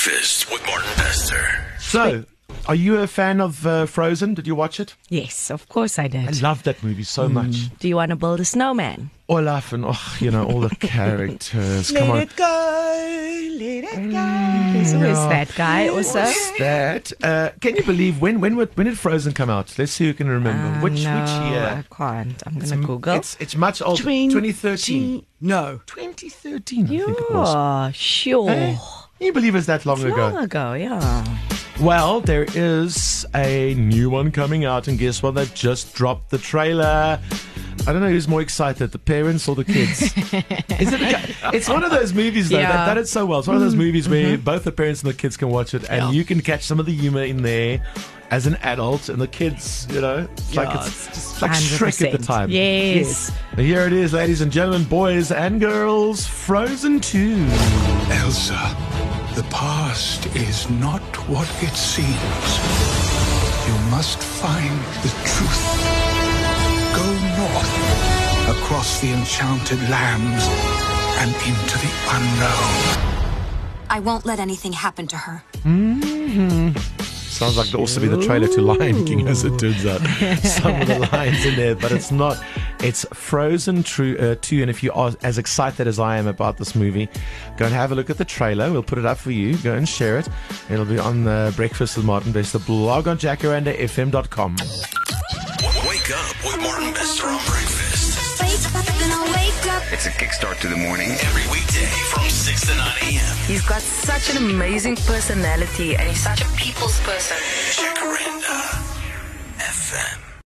Breakfast with Martin Bester. So, are you a fan of Frozen? Did you watch it? Yes, of course I did. I love that movie so much. Do you want to build a snowman? Olaf and, all the characters. Come on. Let it go, let it go. There's always that guy also. What's that? Can you believe when did Frozen come out? Let's see who can remember. Which no, year? I can't. I'm going to Google. It's much older. 2013. No. 2013, I think it was. Yeah, sure. Can you believe it's that long ago? Long ago, yeah. Well, there is a new one coming out, and guess what? They've just dropped the trailer. I don't know who's more excited, the parents or the kids. It's one of those movies, though, that done it so well. It's one of those movies where both the parents and the kids can watch it, and you can catch some of the humor in there as an adult, and the kids, it's like Shrek at the time. Yes. And here it is, ladies and gentlemen, boys and girls, Frozen 2. Elsa, the past is not what it seems. You must find the truth. Go north, across the enchanted lands, and into the unknown. I won't let anything happen to her. Sounds like it'll also be the trailer to Lion King, as it turns out. Some of the lines in there, but it's not. It's Frozen 2, and if you are as excited as I am about this movie, go and have a look at the trailer. We'll put it up for you. Go and share it. It'll be on the Breakfast with Martin Bester blog on jacarandafm.com. Wake up with Martin Bester on Breakfast. It's a kickstart to the morning every weekday from 6 to 9 a.m. He's got such an amazing personality and he's such a people's person. Jacaranda FM.